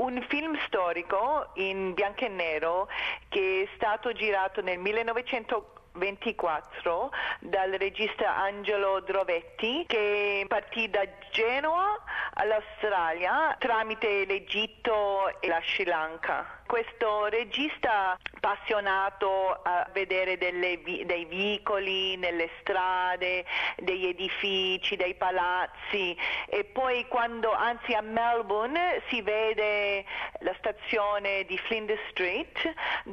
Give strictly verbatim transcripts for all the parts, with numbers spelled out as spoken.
un film storico in bianco e nero che è stato girato nel millenovecentoventiquattro dal regista Angelo Drovetti, che partì da Genova all'Australia tramite l'Egitto e la Sri Lanka. Questo regista appassionato a vedere delle vi- dei vicoli nelle strade, degli edifici, dei palazzi, e poi quando, anzi a Melbourne, si vede la stazione di Flinders Street,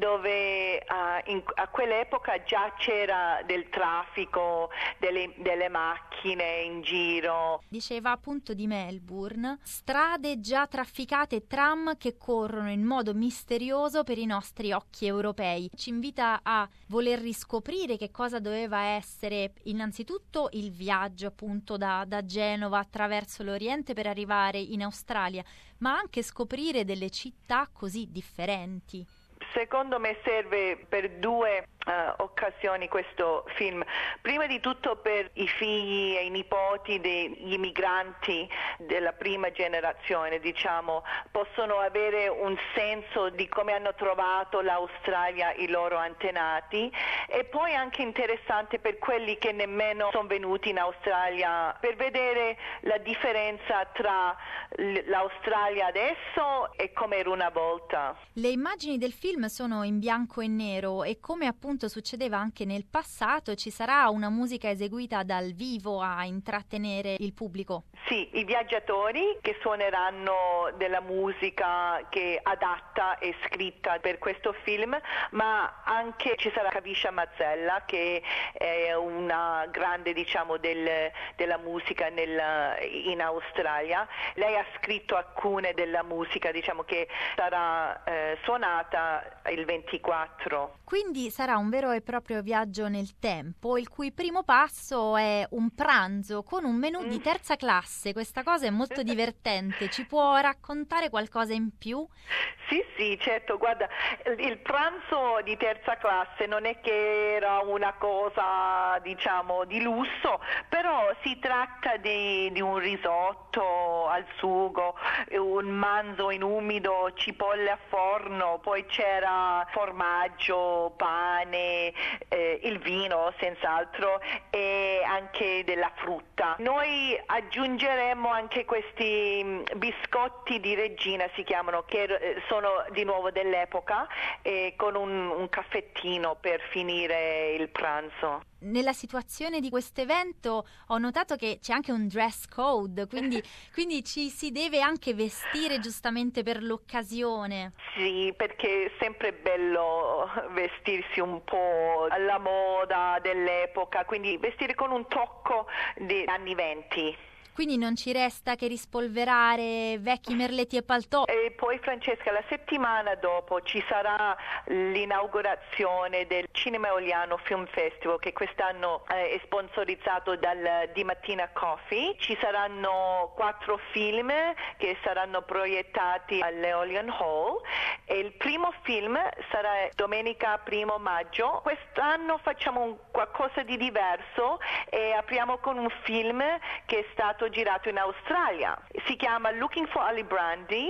dove uh, in, a quell'epoca già c'era del traffico, delle, delle macchine in giro. Diceva appunto di Melbourne, strade già trafficate, tram che corrono in modo misterioso per i nostri occhi europei. Ci invita a voler riscoprire che cosa doveva essere innanzitutto il viaggio appunto da, da Genova attraverso l'Oriente per arrivare in Australia, ma anche scoprire delle città così differenti. Secondo me serve per due uh, occasioni questo film. Prima di tutto per i figli e i nipoti degli immigranti della prima generazione, diciamo, possono avere un senso di come hanno trovato l'Australia i loro antenati, e poi anche interessante per quelli che nemmeno sono venuti in Australia, per vedere la differenza tra l'Australia adesso e come era una volta. Le immagini del film sono in bianco e nero e, come appunto succedeva anche nel passato, ci sarà una musica eseguita dal vivo a intrattenere il pubblico. Sì, i viaggiatori che suoneranno della musica che adatta e scritta per questo film, ma anche ci sarà Kavisha Mazzella, che è una grande, diciamo, del, della musica nel, in Australia. Lei ha scritto alcune della musica, diciamo, che sarà eh, suonata il ventiquattro. Quindi sarà un vero e proprio viaggio nel tempo, il cui primo passo è un pranzo con un menù mm. di terza classe. Questa cosa è molto divertente. Ci può raccontare qualcosa in più? Sì, sì, certo. Guarda, il pranzo di terza classe non è che era una cosa, diciamo, di lusso, però si tratta di, di un risotto al sugo, un manzo in umido, cipolle a forno, poi c'era formaggio, pane, eh, il vino senz'altro, e anche della frutta. Noi aggiungeremo anche questi biscotti di Regina, si chiamano, che sono di nuovo dell'epoca, e con un, un caffettino per finire il pranzo. Nella situazione di questo evento ho notato che c'è anche un dress code, quindi, quindi ci si deve anche vestire giustamente per l'occasione. Sì, perché è sempre bello vestirsi un po' alla moda dell'epoca, quindi vestire con un tocco degli anni venti. Quindi non ci resta che rispolverare vecchi merletti e paltò. E poi, Francesca, la settimana dopo ci sarà l'inaugurazione del Cinema Eoliano Film Festival, che quest'anno eh, è sponsorizzato dal Di Mattina Coffee. Ci saranno quattro film che saranno proiettati all'Eolian Hall, e il primo film sarà domenica primo maggio. Quest'anno facciamo un qualcosa di diverso e apriamo con un film che è stato girato in Australia. Si chiama Looking for Ali Brandy,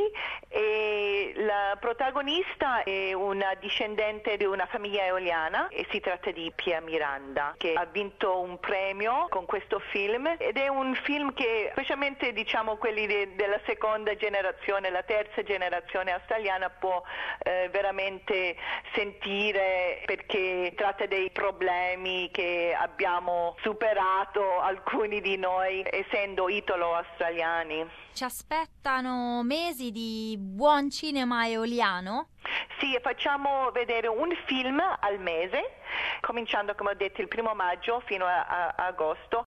e la protagonista è una discendente di una famiglia eoliana, e si tratta di Pia Miranda, che ha vinto un premio con questo film, ed è un film che specialmente, diciamo, quelli de- della seconda generazione, la terza generazione australiana può eh, veramente sentire, perché tratta dei problemi che abbiamo superato alcuni di noi essendo italo-australiani. Ci aspettano mesi di buon cinema eoliano? Sì, facciamo vedere un film al mese, cominciando, come ho detto, il primo maggio fino a, a, a agosto.